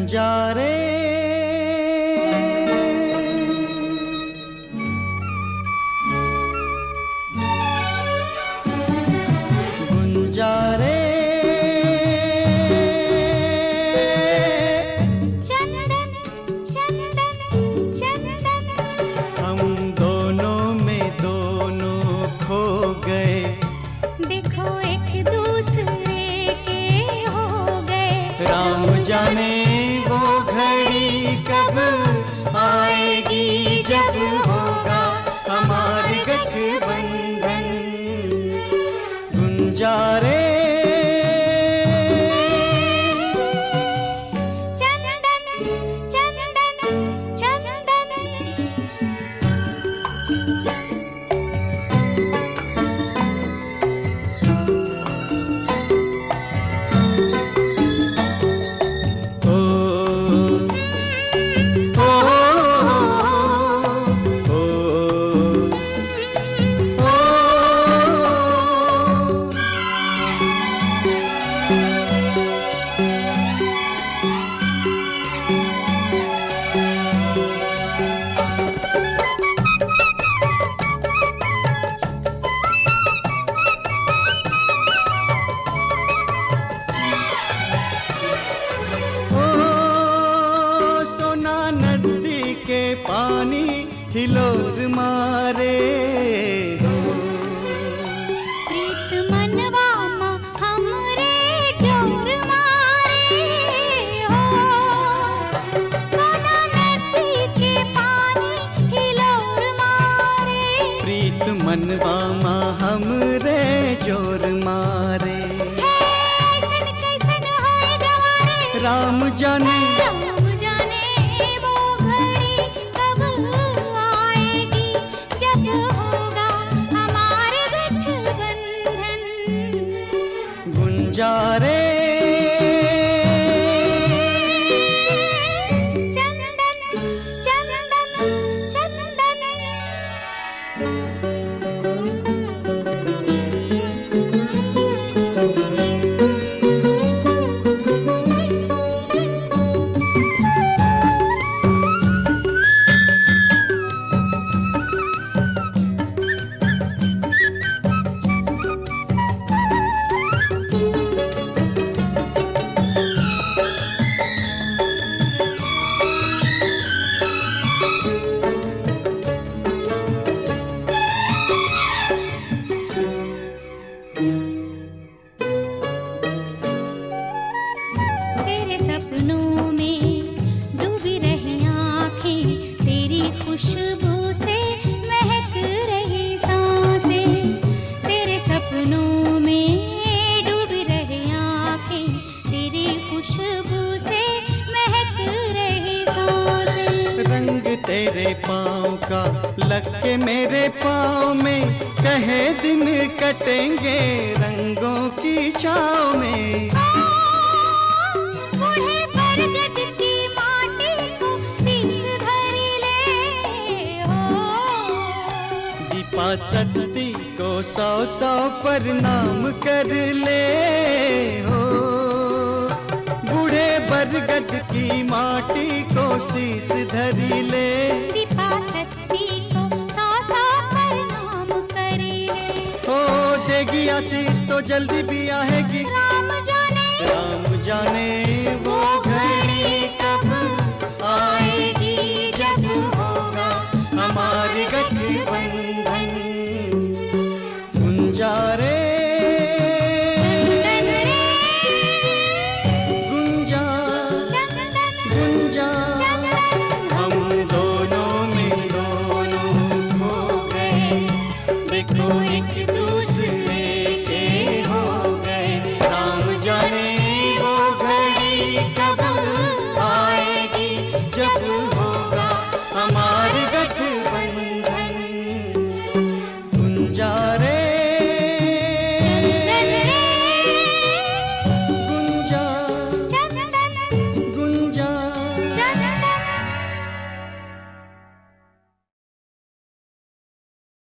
गुंजारे गुंजारे चंदन चंदन चंदन हम दोनों में दोनों खो गए। देखो एक दूसरे के हो गए। राम जाने वो घड़ी कब आएगी जब होगा हमारे गठबंधन। गुंजारे चंदन चंदन चंदन ओ ओ ओ सोना नदी के पानी हिलोर मारे हो। प्रीत मनवा मा हमरे जोर मारे हो। सोना नदी के पानी हिलोर मारे। प्रीत मनवा माँ हमरे जोर मारे। ऐसन कैसन होए गवारे। राम जाने राम जाने वो घड़ी कब आएगी जब होगा हमारे गठबंधन। गुंजारे चंदन चंदन चंदन तेरे सपनों में डूबी रही आँखें। तेरी खुशबू से महक रही सांसें। तेरे सपनों में डूबी रही आँखें। तेरी खुशबू से महक रही सांसें। रंग तेरे पाँव का लग के मेरे पाँव में कहे दिन कटेंगे रंगों की छाँव में। बूढ़े बरगद की माटी को शीश धरी ले हो। दीपा सत्ती को 100 प्रणाम कर ले हो। बूढ़े बरगद की माटी को शीश धरी ले। दीपा सत्ती को 100 प्रणाम करे। हो देगी आशीष तो जल्दी भी आएगी। राम जाने राम जाने